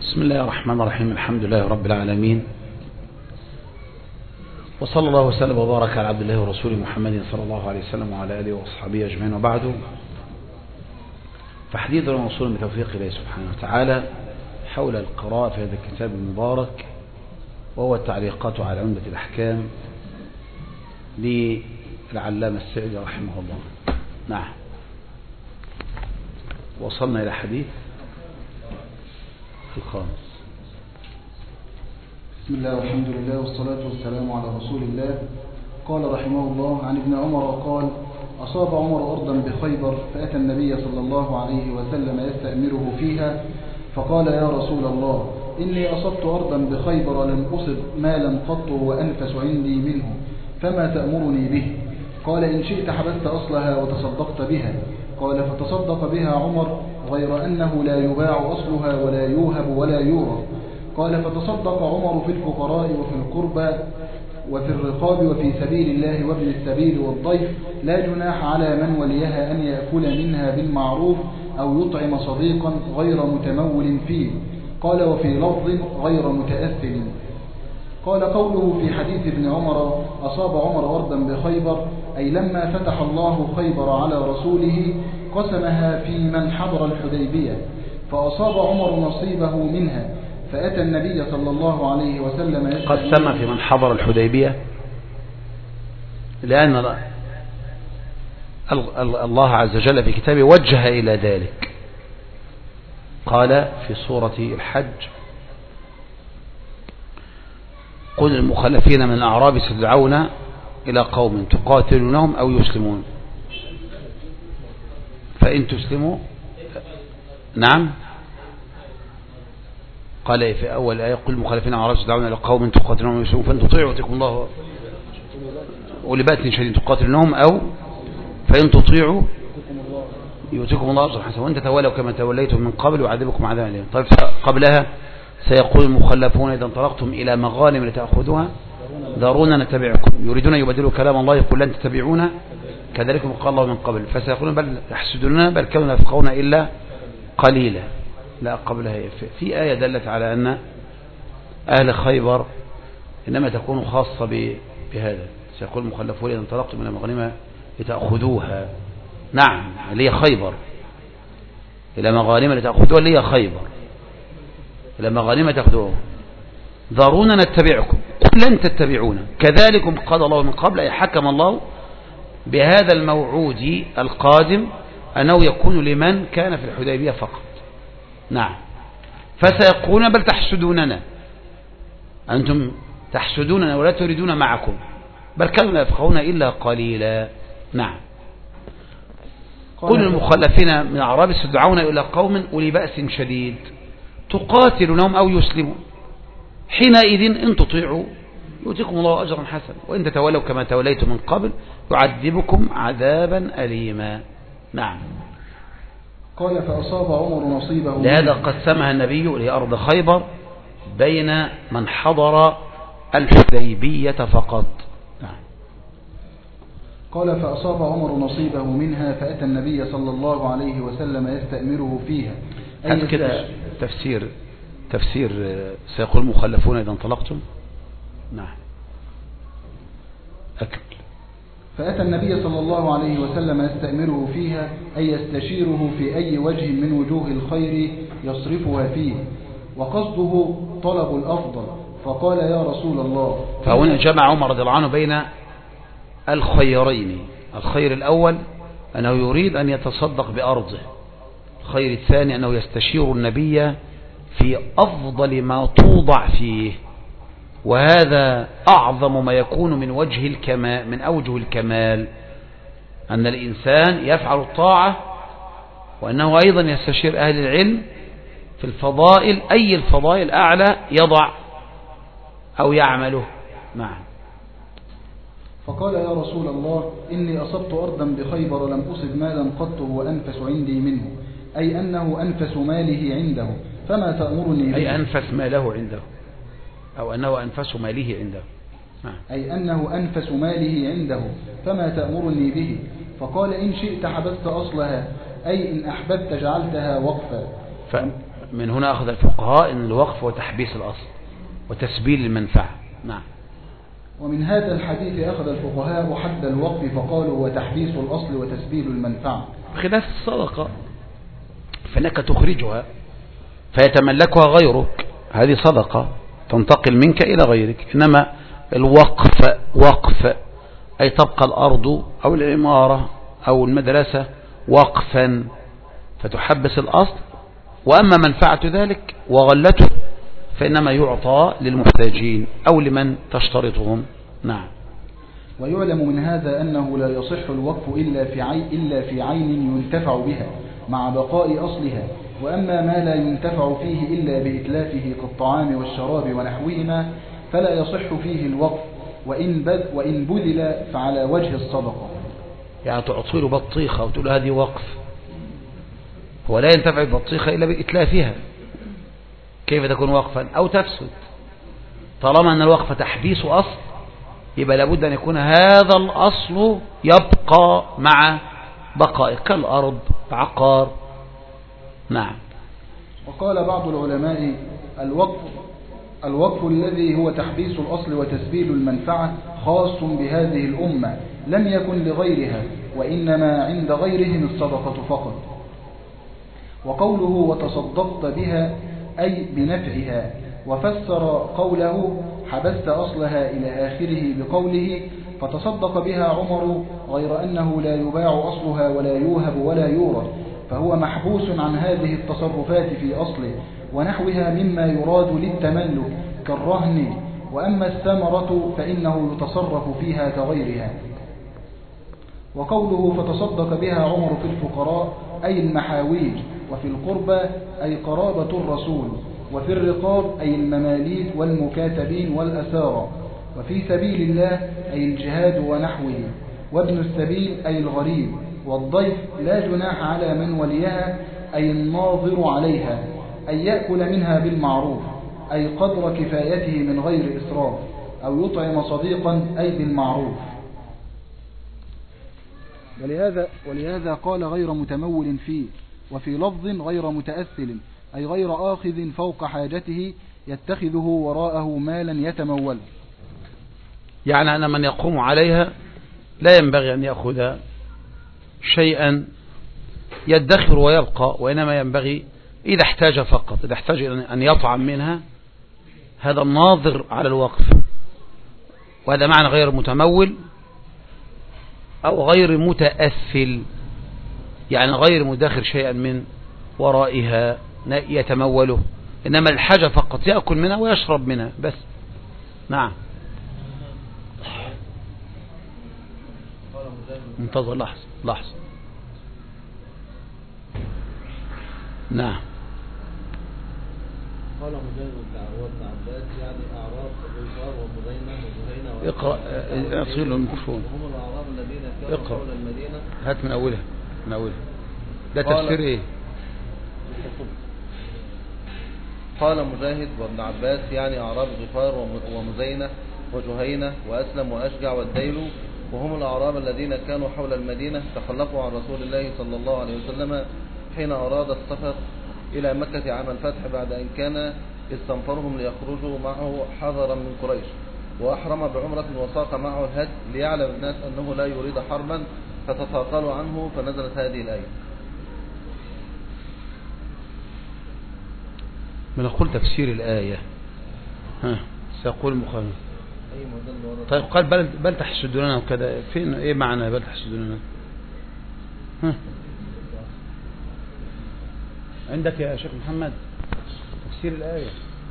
بسم الله الرحمن الرحيم. الحمد لله رب العالمين، وصلى الله وسلم وبارك على عبد الله ورسوله محمد صلى الله عليه وسلم وعلى آله وأصحابه أجمعين، وبعد، فحديثنا موصول بتوفيق الله سبحانه وتعالى حول القراءة في هذا الكتاب المبارك، وهو التعليقات على عمدة الأحكام للعلامة السعدي رحمه الله. نعم، وصلنا إلى حديث الخامس. بسم الله والحمد لله والصلاة والسلام على رسول الله. قال رحمه الله: عن ابن عمر قال: أصاب عمر أرضا بخيبر، فأتى النبي صلى الله عليه وسلم يستأمره فيها، فقال: يا رسول الله، إني أصبت أرضا بخيبر لم أصب مالا قط وأنفس عندي منه، فما تأمرني به؟ قال: إن شئت حبست أصلها وتصدقت بها. قال: فتصدق بها عمر، غير أنه لا يباع أصلها ولا يوهب ولا يورث. قال: فتصدق عمر في الفقراء وفي القربى وفي الرقاب وفي سبيل الله وابن السبيل والضيف، لا جناح على من وليها أن يأكل منها بالمعروف أو يطعم صديقا غير متمول فيه. قال: وفي لفظ غير متأثل. قال: قوله في حديث ابن عمر: أصاب عمر أرضا بخيبر، أي لما فتح الله خيبر على رسوله قسمها في من حضر الحديبية، فأصاب عمر نصيبه منها، فأتى النبي صلى الله عليه وسلم قسم في من حضر الحديبية، لأن الله عز وجل في كتابه وجه إلى ذلك. قال في سورة الحج: قل المخلفين من الأعراب ستدعون إلى قوم تقاتلونهم أو يسلمون، فإن تسلموا. نعم، قال في أول آية: قل المخلفين من الأعراب ستدعون إلى قوم تقاتلونهم أو يسلمون، فإن تطيعوا يؤتكم الله ولبأس شديد تقاتلونهم، أو فإن تطيعوا يؤتكم الله أجرا حسنا، وإن تتولوا كما توليتم من قبل ويعذبكم عذابا أليما. طيب، قبلها: سيقول المخلفون إذا انطلقتم إلى مغانم لتأخذوها ذرونا نتبعكم، يريدون يبدلوا كلام الله، يقول لن تتبعونا كذلكم قال الله من قبل، فسيقولون بل يحسدوننا بل كانوا لا يفقهون إلا قليلا. لا، قبلها في آية دلت على أن أهل خيبر إنما تكون خاصة بهذا. سيقول المخلفون إذا انطلقتم إلى مغانم لتأخذوها، نعم، اللي هي خيبر، إلى مغانم لتأخذوها اللي هي خيبر، إلى مغانم تأخذوها، ذرونا نتبعكم قل لن تتبعونا كذلكم قال الله من قبل، أي حكم الله بهذا الموعود القادم أنه يكون لمن كان في الحديبية فقط. نعم، فسيقولون بل تحسدوننا، أنتم تحسدوننا ولا تريدون معكم، بل كانوا لا يفقهون إلا قليلا. نعم، قل المخلفين من الأعراب ستدعون إلى قوم أولي بأس شديد تقاتلونهم أو يسلمون، حينئذ إن تطيعوا يؤتكم الله أجرا حسنا، وإن تتولوا كما توليتم من قبل يعذبكم عذابا أليما. نعم. قال: فأصاب عمر نصيبه، لهذا قسمها النبي لأرض خيبر بين من حضر الحديبية فقط. نعم. قال: فأصاب عمر نصيبه منها، فأتى النبي صلى الله عليه وسلم يستأمره فيها. هذا كده تفسير سيقول المخلفون إذا انطلقتم. نعم، أكمل. فأتى النبي صلى الله عليه وسلم يستأمره فيها، أي يستشيره في أي وجه من وجوه الخير يصرفها فيه، وقصده طلب الأفضل، فقال: يا رسول الله. فهنا جمع عمر رضي الله عنه بين الخيرين: الخير الأول أنه يريد أن يتصدق بأرضه، الخير الثاني أنه يستشير النبي في أفضل ما توضع فيه، وهذا أعظم ما يكون من وجه الكمال، من أوجه الكمال، أن الإنسان يفعل الطاعة، وأنه أيضا يستشير أهل العلم في الفضائل، أي الفضائل أعلى يضع أو يعمله. نعم. فقال: يا رسول الله، إني أصبت أرضا بخيبر لم أصب مالا قط وأنفس عندي منه، أي أنه أنفس ماله عنده، فما تأمرني به؟ أي أنفس ماله عنده، أو أنه أنفس ماله عنده. أي أنه أنفس ماله عنده، فما تأمرني به؟ فقال: إن شئت حبست أصلها، أي إن أحببت جعلتها وقفا. من هنا أخذ الفقهاء أن الوقف هو تحبيس الأصل وتسبيل المنفعة. نعم. ومن هذا الحديث أخذ الفقهاء حد الوقف فقالوا هو تحبيس الأصل وتسبيل المنفعة، خلاف الصدقة فإنك تخرجها فيتملكها غيرك، هذه صدقة تنتقل منك إلى غيرك. إنما الوقف وقف أي تبقى الأرض أو العمارة أو المدرسة وقفا فتحبس الأصل، وأما منفعة ذلك وغلته فإنما يعطى للمحتاجين أو لمن تشترطهم. نعم. ويعلم من هذا أنه لا يصح الوقف إلا في عين ينتفع بها مع بقاء أصلها، وأما ما لا ينتفع فيه إلا بإتلافه كالطعام والشراب ونحوهما فلا يصح فيه الوقف، وإن بذل فعلى وجه الصدقة. يعني تعطي له بطيخة وتقول له هذه وقف، هو لا ينتفع البطيخة إلا بإتلافها، كيف تكون وقفا أو تفسد؟ طالما أن الوقف تحبيس أصل يبقى لابد أن يكون هذا الأصل يبقى مع بقائه كالأرض عقار. نعم. وقال بعض العلماء الوقف الذي هو تحبيس الأصل وتسبيل المنفعة خاص بهذه الأمة لم يكن لغيرها، وإنما عند غيرهم الصدقة فقط. وقوله وتصدقت بها أي بنفعها، وفسر قوله حبست أصلها إلى آخره بقوله فتصدق بها عمر، غير أنه لا يباع أصلها ولا يوهب ولا يورث، فهو محبوس عن هذه التصرفات في أصله ونحوها مما يراد للتملك كالرهن، وأما الثمرة فإنه يتصرف فيها كغيرها. وقوله فتصدق بها عمر في الفقراء أي المحاويج، وفي القربى أي قرابة الرسول، وفي الرقاب أي المماليك والمكاتبين والأسارى، وفي سبيل الله أي الجهاد ونحوه، وابن السبيل أي الغريب، والضيف لا جناح على من وليها أي الناظر عليها، أي يأكل منها بالمعروف أي قدر كفايته من غير إسراف، أو يطعم صديقا أي بالمعروف. ولهذا قال غير متمول فيه، وفي لفظ غير متأثل أي غير آخذ فوق حاجته يتخذه وراءه مالا يتمول. يعني أن من يقوم عليها لا ينبغي أن يأخذ شيئا يدخر ويبقى، وإنما ينبغي إذا احتاج فقط، إذا احتاج أن يطعم منها، هذا الناظر على الوقف، وهذا معنى غير متمول أو غير متأثل، يعني غير مدخر شيئا من ورائها يتموله، إنما الحاجة فقط يأكل منها ويشرب منها بس. نعم. انتظر لحظة. نعم. قال مجاهد وابن عباس يعني أعراب غفار ومزينة وزهينة. اقرأ اصير له الميكروفون. هم الأعراب الذين كانوا حول المدينة. هات من أولها ده تفسير إيه؟ قال مجاهد وابن عباس يعني أعراب غفار ومزينة وجهينة وأسلم وأشجع والديل، وهم الأعراب الذين كانوا حول المدينة تخلفوا عن رسول الله صلى الله عليه وسلم حين أراد السفر إلى مكة عام الفتح، بعد أن كان استنفرهم ليخرجوا معه حذرا من قريش، وأحرم بعمرة وساق معه الهدي ليعلم الناس أنه لا يريد حربا، فتثاقلوا عنه فنزلت هذه الآية. من أقول تفسير الآية سيقول المخالف. طيب قال بل تحسدوننا وكذا، فين ايه معنى بل تحسدوننا؟ عندك يا شيخ محمد تفسير الآية؟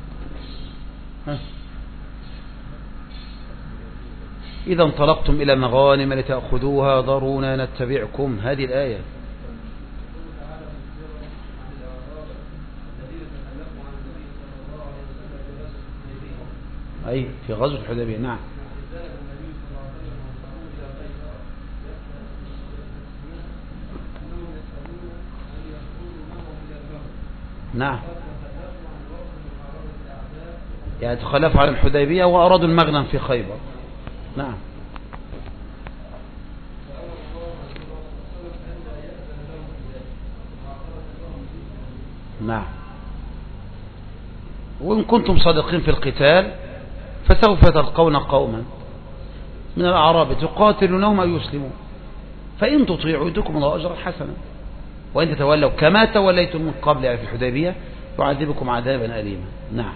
إذا انطلقتم إلى مغانم لتأخذوها ذرونا نتبعكم، هذه الآية. أي في غزوة الحديبية. نعم. نعم، يعني تخلفوا على الحديبية وأرادوا المغنم في خيبر. نعم. نعم. وإن كنتم صادقين في القتال فسوف تلقون قوما من الأعراب تقاتلونهم أو يسلمون فإن تطيعوا يؤتكم الله أجرا حسنا وإن تتولوا كما توليتم من قبل في الحديبية يعذبكم عذابا أليما. نعم.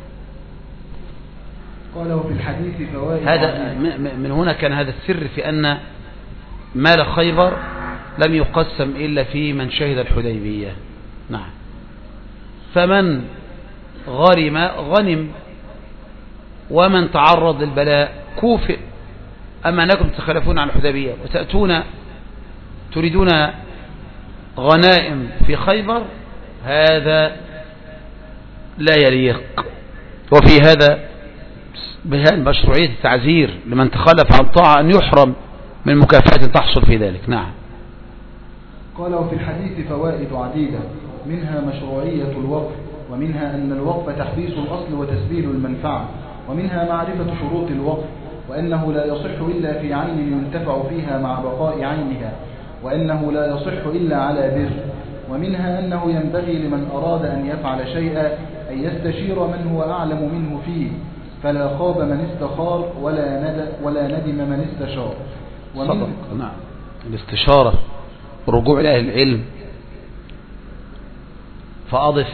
قال وفي الحديث فوائد هذا من هنا كان هذا السر في أن مال خيبر لم يقسم إلا في من شهد الحديبية. نعم. فمن غنم ومن تعرض للبلاء كوفئ. أما أنكم تتخلفون عن الحديبية وتأتون تريدون غنائم في خيبر هذا لا يليق. وفي هذا بيان مشروعية التعزير لمن تخلف عن طاعة أن يحرم من مكافأة تحصل في ذلك. نعم. قال وفي الحديث فوائد عديدة منها مشروعية الوقف ومنها أن الوقف تحبيس الأصل وتسبيل المنفعة ومنها معرفة شروط الوقف وأنه لا يصح إلا في عين ينتفع فيها مع بقاء عينها وأنه لا يصح إلا على بر ومنها أنه ينبغي لمن أراد أن يفعل شيئا أن يستشير من هو أعلم منه فيه فلا خاب من استخار ولا ندم من استشار. صدق. نعم. الاستشارة الرجوع إلى أهل العلم. فأضف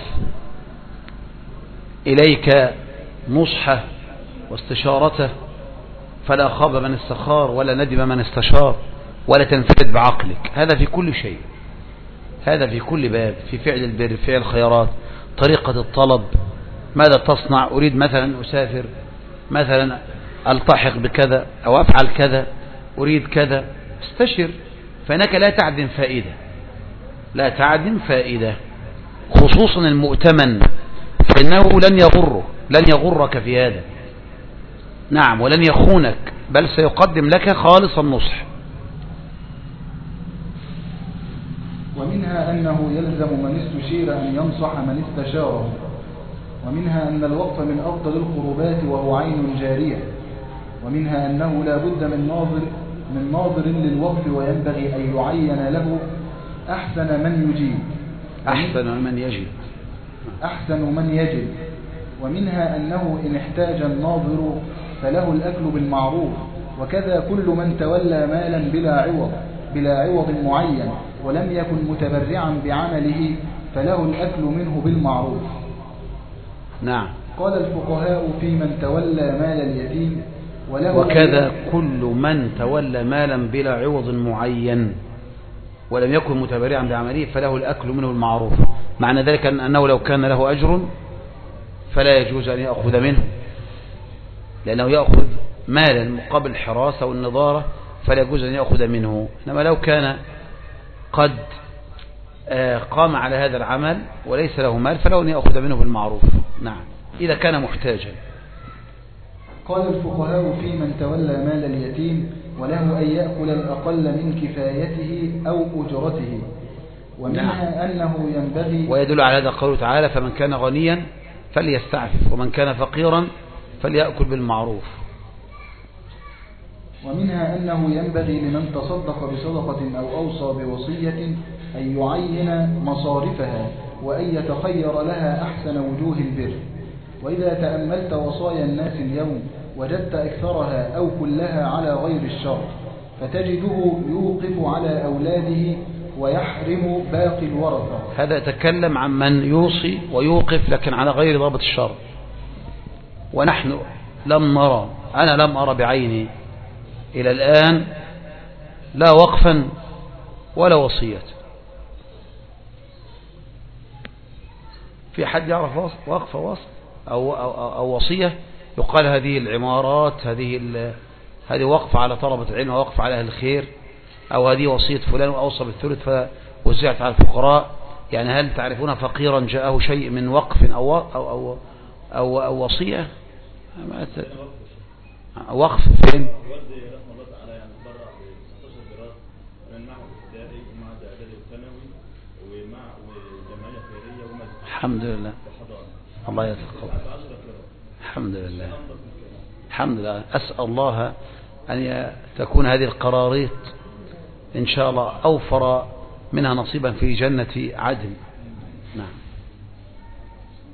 إليك نصحه واستشارته فلا خاب من استخار ولا ندم من استشار ولا تنفرد بعقلك. هذا في كل شيء. هذا في كل باب في فعل البر فعل الخيرات طريقة الطلب ماذا تصنع أريد مثلا أسافر مثلا ألتحق بكذا أو أفعل كذا أريد كذا استشر فإنك لا تعدم فائدة لا تعدم فائدة خصوصا المؤتمن فإنه لن يغرك في هذا. نعم. ولن يخونك بل سيقدم لك خالص النصح. ومنها أنه يلزم من استشير أن ينصح من استشاره ومنها أن الوقف من أفضل القربات وهو عين جارية ومنها أنه لا بد من ناظر للوقف وينبغي أن يعين له أحسن من يجب ومنها أنه إن احتاج الناظر فله الأكل بالمعروف وكذا كل من تولى مالا بلا عوض معين ولم يكن متبرعا بعمله فله الأكل منه بالمعروف. نعم. قال الفقهاء في من تولى مال اليتيم وكذا كل من تولى مالا بلا عوض معين ولم يكن متبرعا بعمله فله الأكل منه بالمعروف. معنى ذلك أنه لو كان له أجر فلا يجوز أن يأخذ منه لأنه يأخذ مالا مقابل الحراسة والنظارة فلا يجوز أن يأخذ منه. إنما لو كان قد قام على هذا العمل وليس له مال فله أن يأخذ منه بالمعروف. نعم. إذا كان محتاجا. قال الفقهاء في من تولى مال اليتيم وله أن يأكل الأقل من كفايته أو أجرته ومنها نعم. أنه ينبغي ويدل على هذا قوله تعالى فمن كان غنيا فليستعفف ومن كان فقيرا فليأكل بالمعروف. ومنها أنه ينبغي لمن تصدق بصدقة أو أوصى بوصية أن يعين مصارفها وأن يتخير لها أحسن وجوه البر. وإذا تأملت وصايا الناس اليوم وجدت أكثرها أو كلها على غير الشر فتجده يوقف على أولاده ويحرم باقي الورثة. هذا يتكلم عن من يوصي ويوقف لكن على غير ضابط الشر. ونحن أنا لم أرى بعيني إلى الآن لا وقفا ولا وصية. في حد يعرف وقف وصف أو وصية يقال هذه العمارات هذه وقف على طلبة العلم ووقف على أهل الخير أو هذه وصية فلان وأوصى بالثلث فوزعت على الفقراء. يعني هل تعرفون فقيرا جاءه شيء من وقف أو وصية؟ وقف فين؟ الحمد لله. الله يتقبل. الحمد لله. الحمد لله. أسأل الله أن تكون هذه القراريط إن شاء الله أوفر منها نصيبا في جنة عدن. نعم.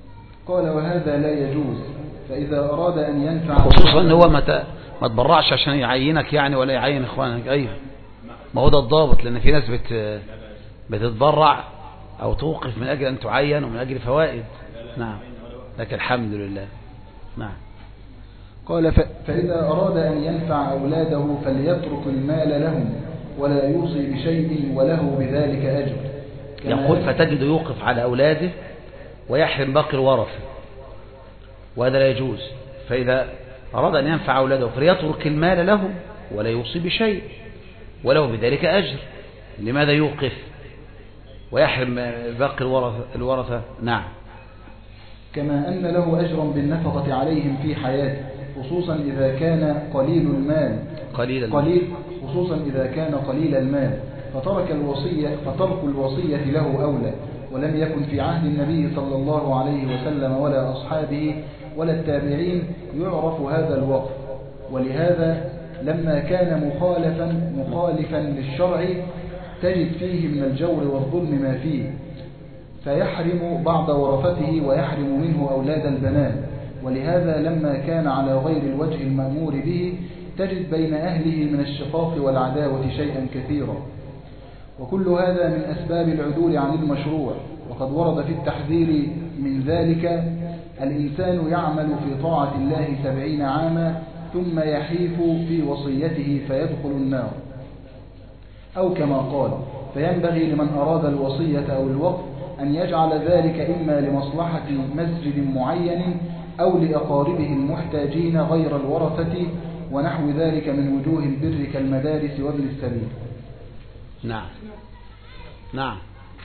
قال وهذا لا يجوز، فإذا أراد أن ينفع خصوصا ان هو ما تبرعش عشان يعينك يعني ولا يعين اخوانك. ايوه ما هو ده الضابط، لان في ناس بتتبرع او توقف من اجل ان تعين ومن اجل فوائد. نعم لك الحمد لله. نعم. قال فإذا أراد أن ينفع أولاده فليترك المال لهم ولا يوصي بشيء وله بذلك أجر. يقول فتجد يوقف على أولاده ويحرم باقي الورثة، وهذا لا يجوز. فإذا أراد أن ينفع أولاده فليترك المال لهم ولا يوصي بشيء وله بذلك أجر. لماذا يوقف ويحرم باقي الورثة؟ نعم. كما أن له أجرا بالنفقة عليهم في حياته، خصوصا إذا كان قليل المال خصوصا إذا كان قليل المال، فترك الوصية له أولى. ولم يكن في عهد النبي صلى الله عليه وسلم ولا أصحابه ولا التابعين يعرف هذا الوقف، ولهذا لما كان مخالفا للشرع تجد فيه من الجور والظلم ما فيه، فيحرم بعض ورثته ويحرم منه أولاد البنات. ولهذا لما كان على غير الوجه المأمور به تجد بين أهله من الشقاق والعداوة شيئا كثيرا. وكل هذا من أسباب العدول عن المشروع. وقد ورد في التحذير من ذلك: الإنسان يعمل في طاعة الله 70 عاما ثم يحيف في وصيته فيدخل النار، أو كما قال. فينبغي لمن أراد الوصية أو الوقف أن يجعل ذلك إما لمصلحة مسجد معين أو لأقاربه المحتاجين غير الورثة ونحو ذلك من وجوه البر كالمدارس وابن السبيل. نعم. نعم.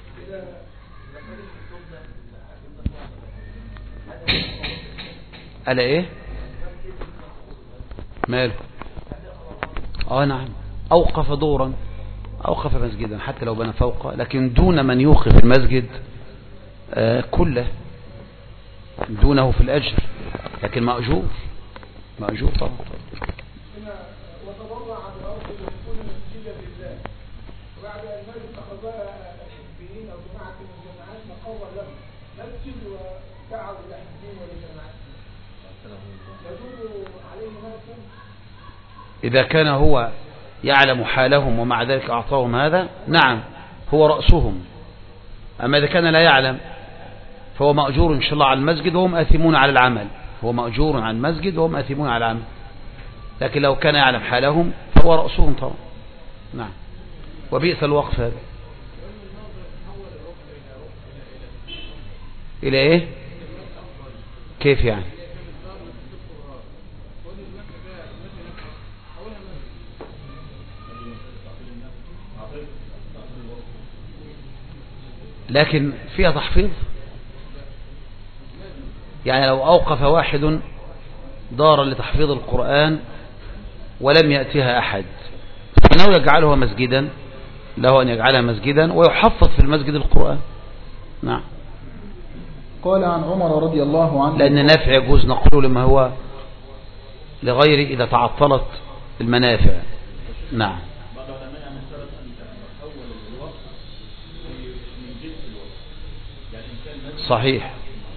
ألا إيه ماله؟ نعم. أوقف دورا، أوقف مسجدا حتى لو بنى فوقه، لكن دون من يوقف المسجد كله، دونه في الأجر، لكن مأجور طبعا. وتبرع بأرض يكون مسجدا لله، وبعد أن اتخذها حزبيين أو جماعة من الجماعات مقر لهم مسجد ودعوا إلى حزبين ولجماعات، يجوز عليه نفسه إذا كان هو يعلم حالهم ومع ذلك أعطاهم هذا. نعم هو رأسهم. أما إذا كان لا يعلم فهو مأجور إن شاء الله على المسجد وهم آثمون على العمل. هو مأجور على المسجد وهم آثمون على العمل. لكن لو كان يعلم حالهم فهو رأسهم طبعا. نعم. وبئس الوقف هذا. إلى إيه؟ كيف يعني؟ لكن فيها تحفيظ. يعني لو أوقف واحد دارا لتحفيظ القرآن ولم يأتيها أحد فإنه يجعلها مسجدا، له أن يجعلها مسجدا ويحفظ في المسجد القرآن. نعم. قال عن عمر رضي الله عنه: لأن النافع يجوز نقله لما هو لغيره إذا تعطلت المنافع. نعم. صحيح.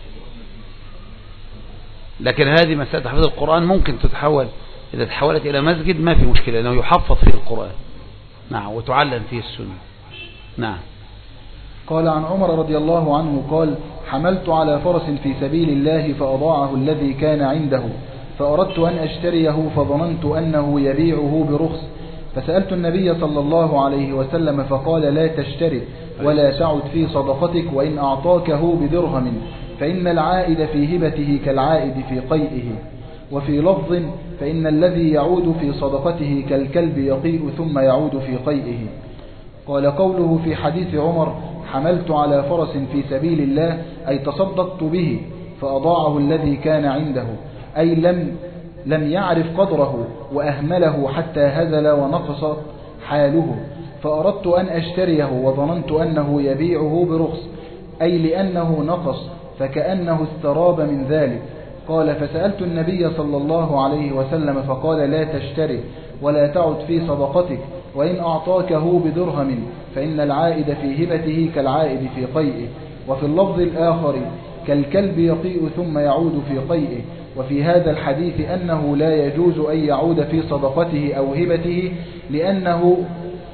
لكن هذه مسألة تحفيظ القرآن ممكن تتحول، إذا تحولت إلى مسجد ما في مشكلة، لأنه يحفظ فيه القرآن. نعم. وتعلم فيه السنة. نعم. قال عن عمر رضي الله عنه قال: حملت على فرس في سبيل الله فأضاعه الذي كان عنده، فأردت أن أشتريه فظننت أنه يبيعه برخص، فسألت النبي صلى الله عليه وسلم فقال: لا تشتري ولا تعد في صدقتك، وإن أعطاكه بدرهم فإن العائد في هبته كالعائد في قيئه. وفي لفظ: فإن الذي يعود في صدقته كالكلب يقيء ثم يعود في قيئه. قال قوله في حديث عمر: حملت على فرس في سبيل الله، أي تصدقت به فأضاعه الذي كان عنده، أي لم يعرف قدره وأهمله حتى هزل ونقص حاله، فأردت أن أشتريه وظننت أنه يبيعه برخص، أي لأنه نقص فكأنه استراب من ذلك. قال: فسألت النبي صلى الله عليه وسلم فقال: لا تشتري ولا تعد في صدقتك، وإن أعطاكه بدرهم فإن العائد في هبته كالعائد في قيئه. وفي اللفظ الآخر: كالكلب يقيء ثم يعود في قيئه. وفي هذا الحديث أنه لا يجوز أن يعود في صدقته أو هبته لأنه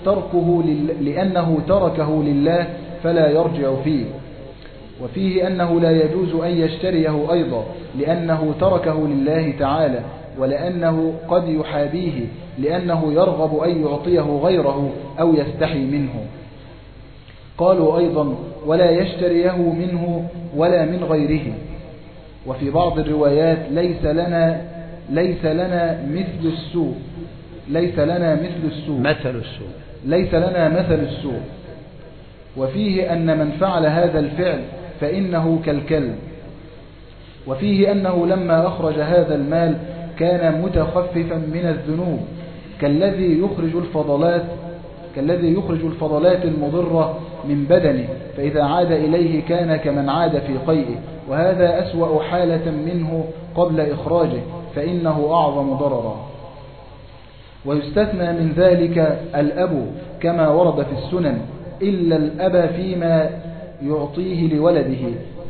تركه لله فلا يرجع فيه. وفيه أنه لا يجوز أن يشتريه أيضا لأنه تركه لله تعالى، ولأنه قد يحابيه لأنه يرغب أن يعطيه غيره أو يستحي منه. قالوا أيضا ولا يشتريه منه ولا من غيره. وفي بعض الروايات ليس لنا مثل السوء مثل السوء. وفيه أن من فعل هذا الفعل فإنه كالكلب. وفيه أنه لما أخرج هذا المال كان متخففا من الذنوب كالذي يخرج الفضلات المضرة من بدنه، فإذا عاد إليه كان كمن عاد في قيئه، وهذا أسوأ حالة منه قبل إخراجه فإنه أعظم ضررا. ويستثنى من ذلك الأب كما ورد في السنن إلا الأب فيما يعطيه لولده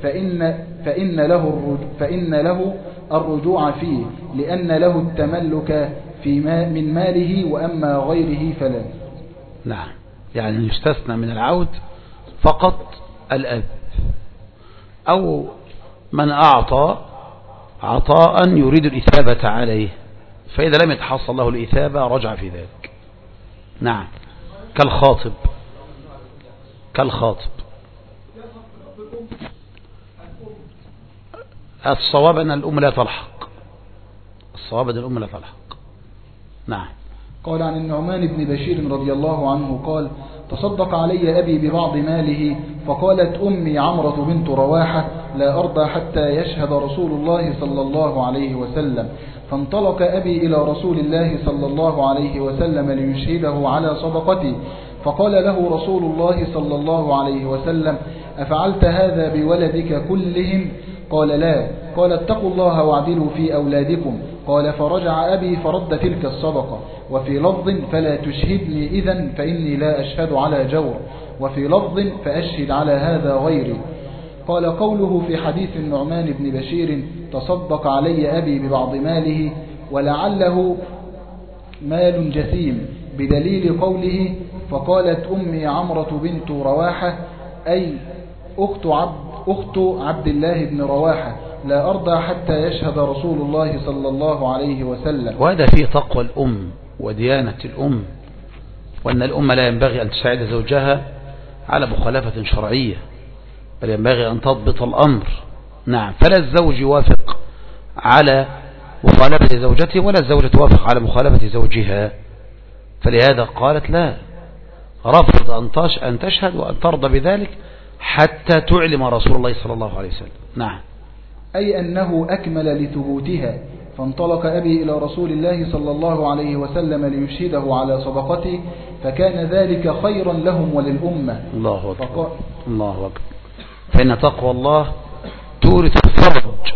فإن له الرجوع فيه لأن له التملك من ماله، وأما غيره فلا. نعم، يعني يستثنى من العود فقط الأب أو من أعطى عطاء يريد الإثابة عليه، فإذا لم يتحصل له الإثابة رجع في ذلك. نعم، كالخاطب. الصواب أن الأم لا تلحق. نعم. قال عن النعمان بن بشير رضي الله عنه قال تصدق علي أبي ببعض ماله، فقالت أمي عمرة بنت رواحة لا أرضى حتى يشهد رسول الله صلى الله عليه وسلم، فانطلق أبي إلى رسول الله صلى الله عليه وسلم ليشهده على صدقتي، فقال له رسول الله صلى الله عليه وسلم أفعلت هذا بولدك كلهم؟ قال لا. قال اتقوا الله واعدلوا في أولادكم. قال فرجع أبي فرد تلك الصدقة. وفي لفظ فلا تشهدني إذن فإني لا أشهد على جور، وفي لفظ فأشهد على هذا غيري. قال قوله في حديث النعمان بن بشير تصدق علي أبي ببعض ماله ولعله مال جسيم بدليل قوله فقالت أمي عمرة بنت رواحة أي أخت عبد الله بن رواحة لا أرضى حتى يشهد رسول الله صلى الله عليه وسلم. وهذا فيه تقوى الأم وديانة الأم، وأن الأم لا ينبغي أن تساعد زوجها على مخالفة شرعية، بل ينبغي أن تضبط الأمر. نعم، فلا الزوج يوافق على مخالفة زوجته ولا الزوجة توافق على مخالفة زوجها، فلهذا قالت لا، رفض أن تشهد وأن ترضى بذلك حتى تعلم رسول الله صلى الله عليه وسلم. نعم، أي أنه أكمل لثبوتها. فانطلق أبي إلى رسول الله صلى الله عليه وسلم ليشهده على صدقته، فكان ذلك خيرا لهم وللأمة. الله أكبر. الله أكبر. فإن تقوى الله تورث الفرج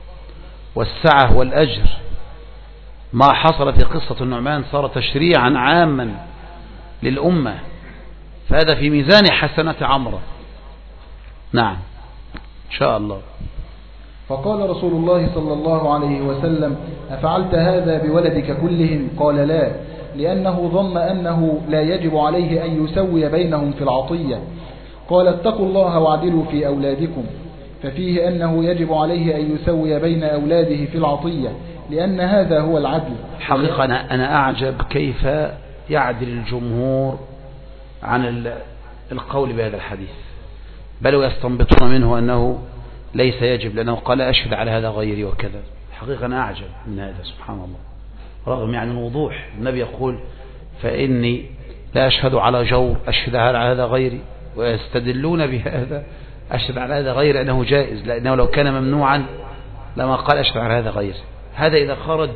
والسعة والأجر. ما حصل في قصة النعمان صار تشريعا عاما للأمة، فهذا في ميزان حسنة عمرو. نعم إن شاء الله. فقال رسول الله صلى الله عليه وسلم أفعلت هذا بولدك كلهم؟ قال لا، لأنه ظن أنه لا يجب عليه أن يسوي بينهم في العطية. قال اتقوا الله واعدلوا في أولادكم، ففيه أنه يجب عليه أن يسوي بين أولاده في العطية، لأن هذا هو العدل. حقيقة أنا أعجب كيف يعدل الجمهور عن القول بهذا الحديث، بل ويستنبطون منه أنه ليس يجب، لأنه قال أشهد على هذا غيري وكذا. حقيقة أنا أعجب من هذا، سبحان الله، رغم يعني الوضوح. النبي يقول فإني لا أشهد على جور، أشهد على هذا غيري، ويستدلون بهذا أشهد على هذا غير أنه جائز، لأنه لو كان ممنوعا لما قال أشهد على هذا غير. هذا إذا خرج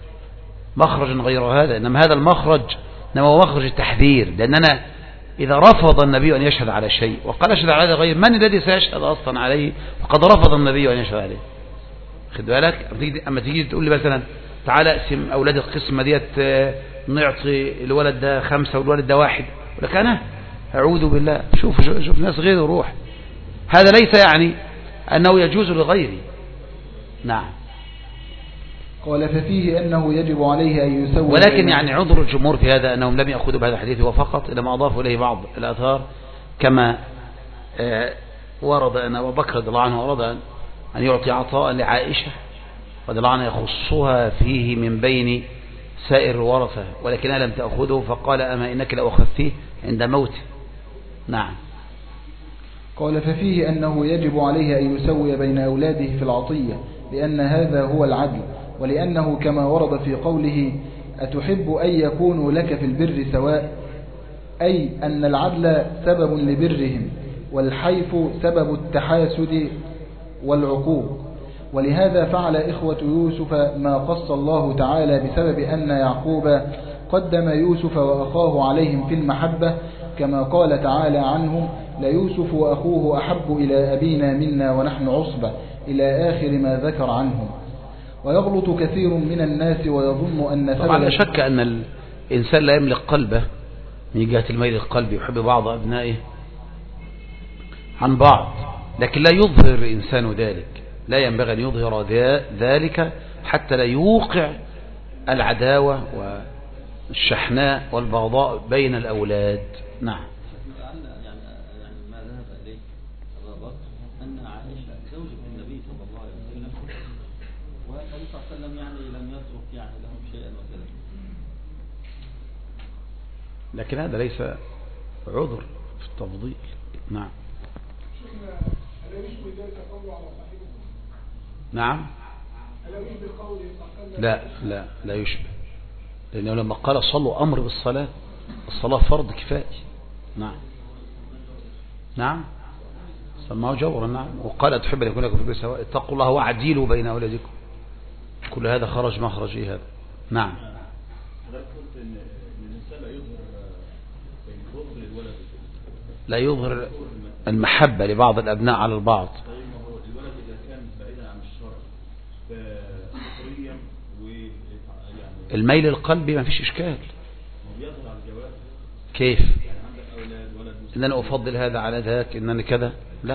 مخرجا غير هذا، إنما هذا المخرج إنما هو مخرج التحذير، لأننا إذا رفض النبي أن يشهد على شيء وقال أشهد على هذا غير، من الذي سيشهد أصلا عليه؟ وقد رفض النبي أن يشهد عليه. خد بالك، أما تيجي تقول لي مثلا تعالى اقسم أولاد القسمة ديت، نعطي الولد ده 5 والولد ده 1، ولك أنا أعوذ بالله، شوف ناس غيره روح. هذا ليس يعني أنه يجوز لغيره. نعم. قال ففيه أنه يجب عليه أن يسوي، ولكن يعني عذر الجمهور في هذا أنهم لم يأخذوا بهذا الحديث وفقط، إنما أضافوا إليه بعض الآثار كما ورد أن أبا بكر رضي الله عنه أراد أن يعطي عطاء لعائشة رضي الله عنها يخصها فيه من بين سائر الورثة، ولكنها لم تأخذه، فقال أما إنك لو أخذته عند موته. نعم. قال ففيه أنه يجب عليه أن يسوي بين أولاده في العطية، لأن هذا هو العدل، ولأنه كما ورد في قوله أتحب أن يكونوا لك في البر سواء، أي أن العدل سبب لبرهم، والحيف سبب التحاسد والعقوق. ولهذا فعل إخوة يوسف ما قص الله تعالى بسبب أن يعقوب قدم يوسف وأخاه عليهم في المحبة، كما قال تعالى عنهم ليوسف وأخوه أحب إلى أبينا منا ونحن عصبة، إلى آخر ما ذكر عنهم. ويغلط كثير من الناس ويظن أن طبعا لا شك أن الإنسان لا يملك قلبه من جهة الميل القلبي، يحب بعض أبنائه عن بعض، لكن لا يظهر الإنسان ذلك، لا ينبغي أن يظهر ذلك حتى لا يوقع العداوة والشحناء والبغضاء بين الأولاد. نعم. لكن هذا ليس عذر في التفضيل. نعم. نعم. لا يشبه، لأنه لما قال صلوا أمر بالصلاة، الصلاة فرض كفاية. نعم سماه جورا. نعم. وقال أتحب أن يكون لكم في البر سواء، اتقوا الله واعدلوا بين أولادكم. كل هذا خرج مخرج هذا. نعم. لا يظهر المحبة لبعض الأبناء على البعض. الولد إذا كان بعيدا عن الشرع فطريا الميل القلبي ما فيش إشكال. كيف إن أنا أفضل هذا على ذاك، إن أنا كذا، لا،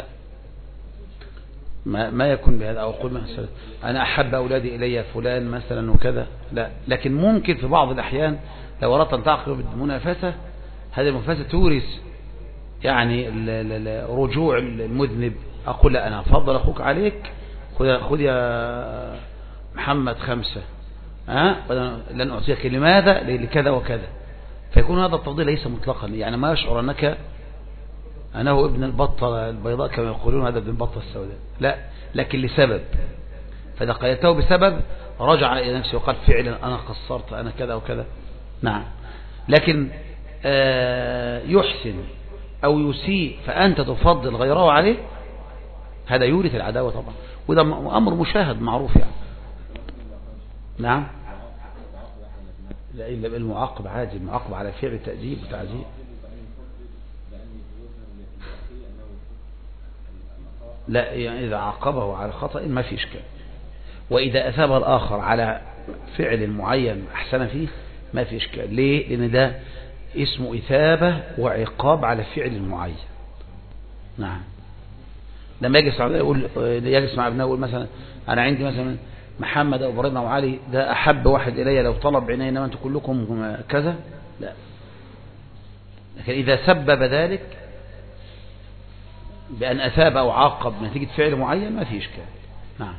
ما يكون بهذا. أو أقول مثلا أنا أحب أولادي إلي فلان مثلا وكذا، لا. لكن ممكن في بعض الأحيان لو أردت أن تعقب المنافسة، هذه المنافسة تورث يعني رجوع المذنب. أقول لا، أنا أفضل أخوك عليك، خذ يا محمد 5 لن أعطيك. لماذا؟ لكذا وكذا. فيكون هذا التفضيل ليس مطلقا، يعني ما يشعر أنه ابن البطة البيضاء كما يقولون، هذا ابن البطة السوداء، لا، لكن لسبب. فإذا قيدته بسبب رجع إلى نفسه وقال فعلا أنا قصرت، أنا كذا وكذا. نعم. لكن يحسن أو يسيء فأنت تفضل غيره عليه، هذا يورث العداوة طبعا، وده أمر مشاهد معروف يعني. نعم. لا إلا بالمعاقب عادي، المعاقب على فعل تأديب وتعذيب. لا، يعني إذا عاقبه على خطأ ما في إشكال، وإذا أثاب الآخر على فعل معين أحسن فيه ما في إشكال. ليه؟ لأن ده اسمه إثابة وعقاب على فعل معين. نعم. لما يجلس مع ابنه يقول مثلا أنا عندي مثلا محمد أو إبراهيم أو علي، ده أحب واحد إلي لو طلب عناية، إنما أنتم كلكم كذا، لا. لكن إذا سبب ذلك بأن أثاب أو عاقب نتيجة فعل معين ما في إشكال. نعم.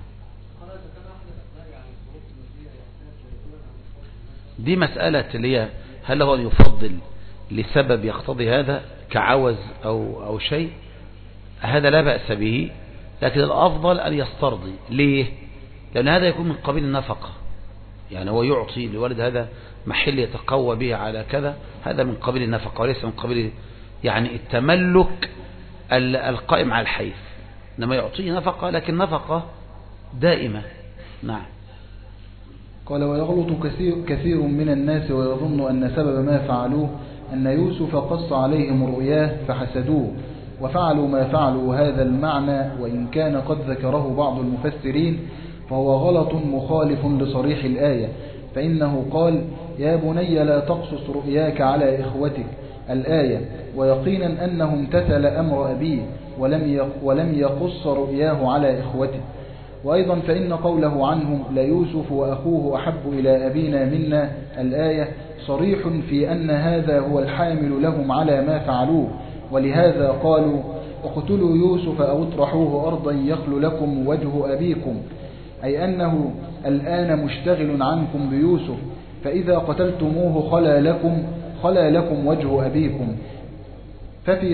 دي مسألة اللي هي هل هو يفضل لسبب يقتضي هذا كعوز أو شيء، هذا لا بأس به، لكن الأفضل أن يسترضي. ليه؟ لأن هذا يكون من قبيل النفقة، يعني هو يعطي لولد هذا محل يتقوى به على كذا، هذا من قبيل النفقة وليس من قبيل يعني التملك القائم على الحيث، إنما يعطيه نفقة، لكن نفقة دائمة. نعم. قال ويغلط كثير من الناس ويظن أن سبب ما فعلوه أن يوسف قص عليهم رؤياه فحسدوه وفعلوا ما فعلوا. هذا المعنى وإن كان قد ذكره بعض المفسرين فهو غلط مخالف لصريح الآية، فإنه قال يا بني لا تقصص رؤياك على إخوتك الآية، ويقينا أنه امتثل أمر أبيه ولم يقص رؤياه على إخوته. وأيضا فإن قوله عنهم ليوسف وأخوه أحب إلى أبينا منا الآية صريح في أن هذا هو الحامل لهم على ما فعلوه، ولهذا قالوا اقتلوا يوسف أو اطرحوه أرضا يخل لكم وجه أبيكم، أي أنه الآن مشتغل عنكم بيوسف، فإذا قتلتموه خلا لكم وجه أبيكم. ففي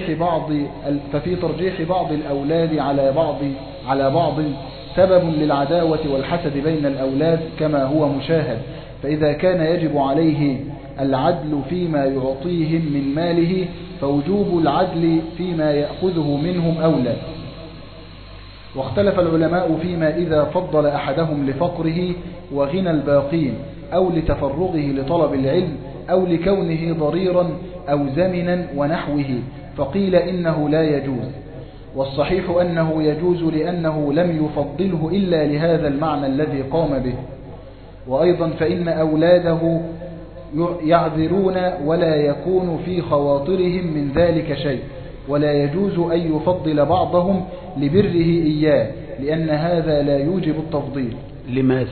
ترجيح بعض الأولاد على بعض سبب للعداوة والحسد بين الأولاد كما هو مشاهد، فإذا كان يجب عليه العدل فيما يعطيهم من ماله فوجوب العدل فيما يأخذه منهم أولى. واختلف العلماء فيما إذا فضل أحدهم لفقره وغنى الباقين أو لتفرغه لطلب العلم أو لكونه ضريرا أو زمنا ونحوه، فقيل إنه لا يجوز. والصحيح أنه يجوز لأنه لم يفضله إلا لهذا المعنى الذي قام به. وأيضا فإن أولاده يعذرون ولا يكون في خواطرهم من ذلك شيء، ولا يجوز أن يفضل بعضهم لبره إياه، لأن هذا لا يوجب التفضيل. لماذا؟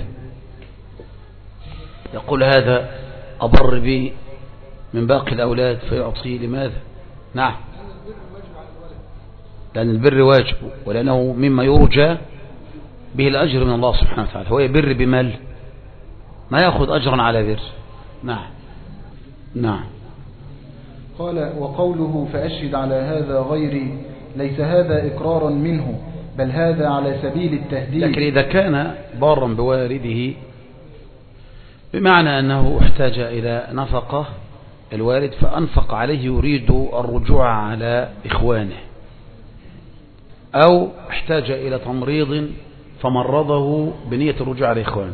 يقول هذا أبر بي من باقي الأولاد فيعطيه، لماذا؟ نعم، لأن البر واجب، ولأنه مما يرجى به الأجر من الله سبحانه وتعالى. هو يبر بمال، ما يأخذ أجرا على بر. نعم. قال وقوله فأشهد على هذا غيري ليس هذا إقرارا منه، بل هذا على سبيل التهديد. لكن إذا كان بارا بوالده بمعنى أنه احتاج إلى نفقة الوالد فأنفق عليه يريد الرجوع على إخوانه، أو احتاج إلى تمريض فمرضه بنية الرجوع على إخوانه،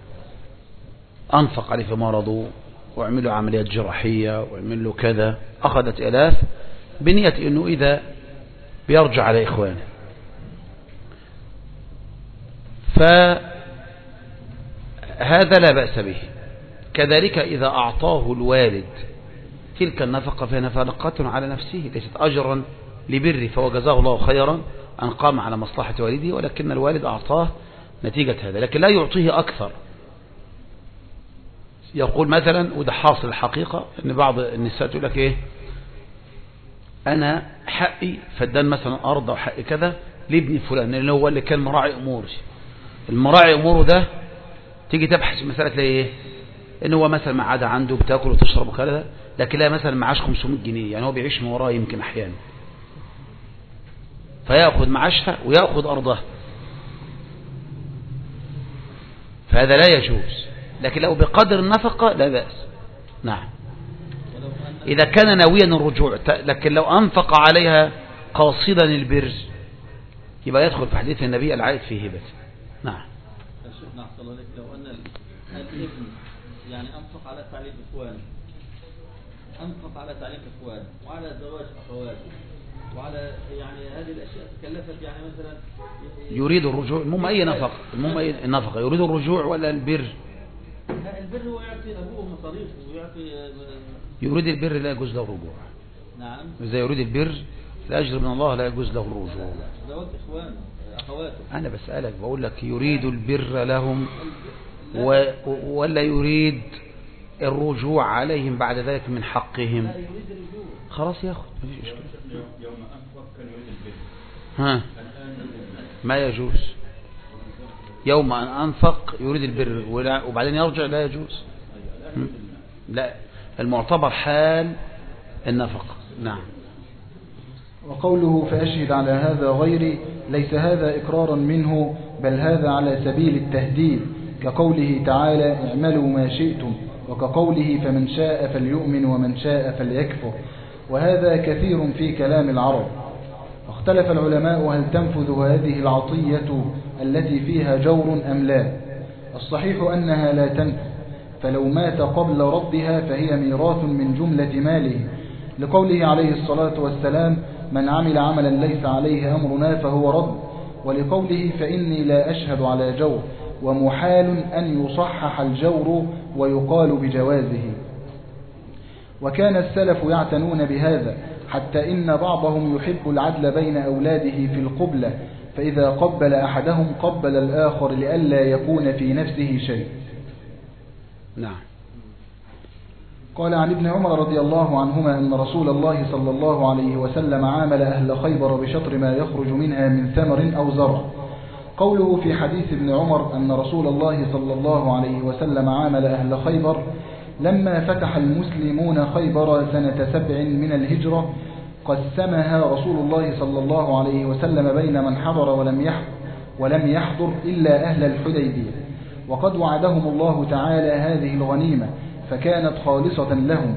أنفق عليه في مرضه وعمل له عمليات جراحية وعمل له كذا، أخذت آلاف بنية أنه إذا بيرجع على إخوانه. فهذا لا بأس به. كذلك إذا أعطاه الوالد تلك النفقة فهي نفقة على نفسه ليست أجرا لبره، فهو جزاه الله خيرا أن قام على مصلحة والده، ولكن الوالد أعطاه نتيجة هذا، لكن لا يعطيه أكثر. يقول مثلا، وده حاصل الحقيقة، أن بعض النساء تقول لك إيه، أنا حقي فدان مثلا أرض أو حقي كذا لابن فلان اللي هو اللي كان مراعي أموري. المراعي أموره ده تيجي تبحث مسألة تلاقي إيه، إن هو مثلا ما عاد عنده بتاكل وتشرب وكذا، لكن لا مثلا معاش 500 جنيه، يعني هو بيعيش من وراه يمكن أحيانا، فيأخذ معاشها ويأخذ أرضها، فهذا لا يجوز. لكن لو بقدر النفقة لا بأس. نعم، إذا كان ناويا الرجوع. لكن لو أنفق عليها قاصدا البر يبقى يدخل في حديث النبي العائد في هبته. نعم. الشيخ نحصل لك لو أن الابن يعني أنفق على تعليم إخوانه، أنفق على تعليم إخوانه وعلى زواج أخواته وعلى يعني هذه الأشياء تكلفت، يعني مثلا يريد الرجوع، المهم أي نفقة، المهم أي نفقة، يريد الرجوع ولا البر؟ البر هو يعطي أبوه مصاريفه ويعطي. يريد البر لا يجوز له الرجوع. نعم. إذا يريد البر الأجر من الله لا يجوز له الرجوع. زواج إخوانه أخواته. أنا بسألك بقول لك يريد البر لهم ولا يريد الرجوع عليهم بعد ذلك من حقهم؟ لا، يريد الرجوع. خلاص ياخد، مفيش إشكال. يوم أنفق كان يريد البر. ها، ما يجوز. يوم أن أنفق يريد البر وبعدين يرجع لا يجوز. لا، المعتبر حال النفقة. نعم. وقوله فأشهد على هذا غيري ليس هذا إقرارا منه، بل هذا على سبيل التهديد، كقوله تعالى اعملوا ما شئتم، وكقوله فمن شاء فليؤمن ومن شاء فليكفر، وهذا كثير في كلام العرب. واختلف العلماء هل تنفذ هذه العطية التي فيها جور أم لا. الصحيح أنها لا تنفذ، فلو مات قبل ردها فهي ميراث من جملة ماله، لقوله عليه الصلاة والسلام من عمل عملا ليس عليه أمرنا فهو رد، ولقوله فإني لا أشهد على جور، ومحال أن يصحح الجور ويقال بجوازه. وكان السلف يعتنون بهذا، حتى إن بعضهم يحب العدل بين أولاده في القبلة، فإذا قبل أحدهم قبل الآخر لئلا يكون في نفسه شيء. نعم. قال عن ابن عمر رضي الله عنهما أن رسول الله صلى الله عليه وسلم عامل أهل خيبر بشطر ما يخرج منها من ثمر أو زرع. قوله في حديث ابن عمر أن رسول الله صلى الله عليه وسلم عامل أهل خيبر لما فتح المسلمون خيبر سنة 7 من الهجرة قسمها رسول الله صلى الله عليه وسلم بين من حضر ولم يحضر إلا أهل الحديبية، وقد وعدهم الله تعالى هذه الغنيمة فكانت خالصة لهم،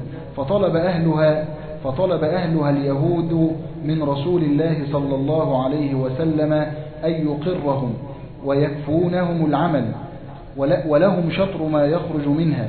فطلب أهلها اليهود من رسول الله صلى الله عليه وسلم أن يقرهم ويكفونهم العمل ولهم شطر ما يخرج منها،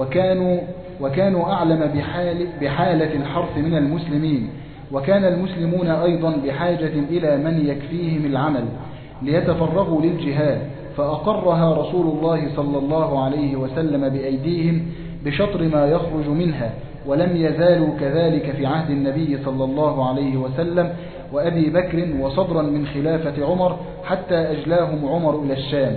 وكانوا أعلم بحالة الحرث من المسلمين، وكان المسلمون أيضا بحاجة إلى من يكفيهم العمل ليتفرغوا للجهاد، فأقرها رسول الله صلى الله عليه وسلم بأيديهم بشطر ما يخرج منها، ولم يزالوا كذلك في عهد النبي صلى الله عليه وسلم وأبي بكر وصدرا من خلافة عمر حتى أجلاهم عمر إلى الشام.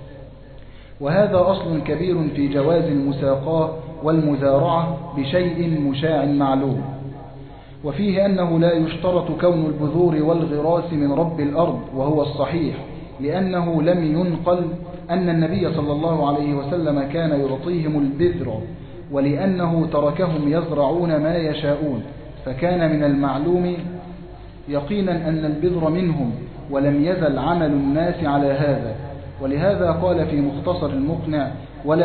وهذا أصل كبير في جواز المساقاة والمزارعة بشيء مشاع معلوم، وفيه أنه لا يشترط كون البذور والغراس من رب الأرض، وهو الصحيح، لأنه لم ينقل أن النبي صلى الله عليه وسلم كان يعطيهم البذر، ولأنه تركهم يزرعون ما يشاءون، فكان من المعلوم يقينا أن البذر منهم، ولم يزل عمل الناس على هذا. ولهذا قال في مختصر المقنع ولا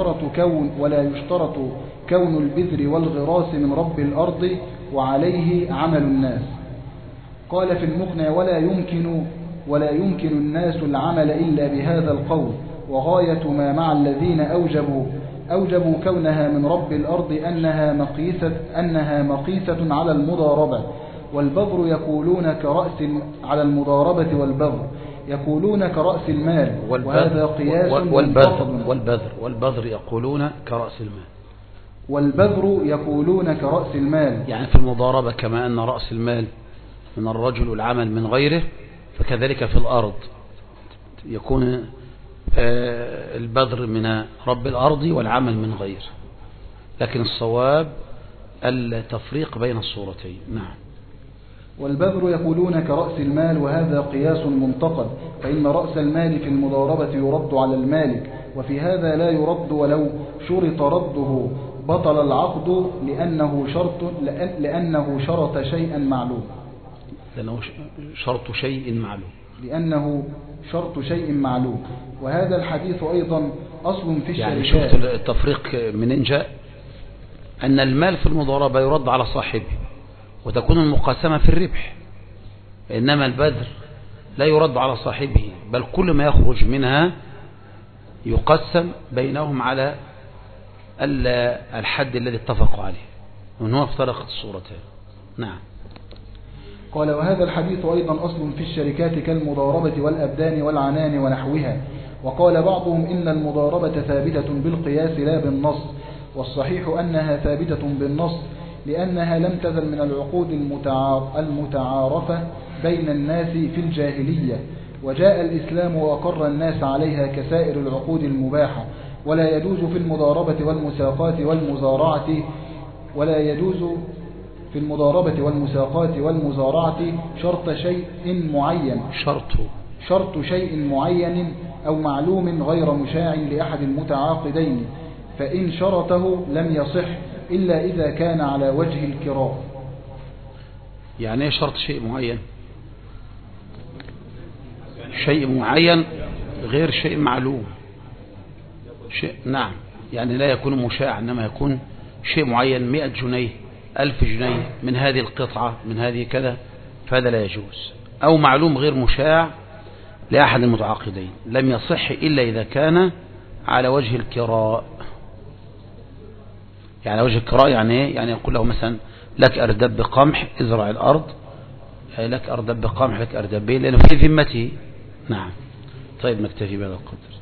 يشترط كون البذر والغراس من رب الأرض وعليه عمل الناس. قال في المقنع ولا يمكن الناس العمل إلا بهذا القول، وغاية ما مع الذين أوجبوا كونها من رب الأرض أنها مقيسة على المضاربة، والبذر يقولون كرأس على المضاربة، والبذر يقولون كرأس المال، وهذا قياس والبذر يقولون كرأس المال، والبذر يقولون كرأس المال، يعني في المضاربة كما أن رأس المال من الرجل والعمل من غيره، فكذلك في الأرض يكون البذر من رب الأرض والعمل من غيره، لكن الصواب التفريق بين الصورتين. نعم. والبذر يقولون كرأس المال، وهذا قياس منتقد، فإن رأس المال في المضاربة يرد على المالك، وفي هذا لا يرد ولو شرط رده بطل العقد لأنه شرط شيئا معلوم. لأنه شرط شيء معلوم. وهذا الحديث أيضا أصل في الشركات. يعني شفت التفريق من جاء أن المال في المضاربة يرد على صاحبه وتكون المقاسمة في الربح، إنما البذر لا يرد على صاحبه، بل كل ما يخرج منها يقسم بينهم على الحد الذي اتفقوا عليه، ومن هو افترقت الصورتين. نعم. قال وهذا الحديث أيضا أصل في الشركات كالمضاربة والأبدان والعنان ونحوها. وقال بعضهم إن المضاربة ثابتة بالقياس لا بالنص، والصحيح أنها ثابتة بالنص، لأنها لم تزل من العقود المتعارفة بين الناس في الجاهلية، وجاء الإسلام وأقر الناس عليها كسائر العقود المباحة. ولا يجوز في المضاربة والمزارعة شرط شيء معين أو معلوم غير مشاع لأحد المتعاقدين، فإن شرطه لم يصح إلا إذا كان على وجه الكراء. يعني شرط شيء معين؟ شيء معين غير شيء معلوم. نعم، يعني لا يكون مشاع، إنما يكون شيء معين 100 جنيه 1000 جنيه من هذه القطعة من هذه كذا، فهذا لا يجوز. أو معلوم غير مشاع لأحد المتعاقدين لم يصح إلا إذا كان على وجه الكراء. يعني وجه الكراء يعني ايه؟ يعني يقول له مثلا لك أردب قمح ازرع الأرض، لك أردب قمح لك أردبين، لأنه في ذمته. نعم. طيب نكتفي بهذا القدر.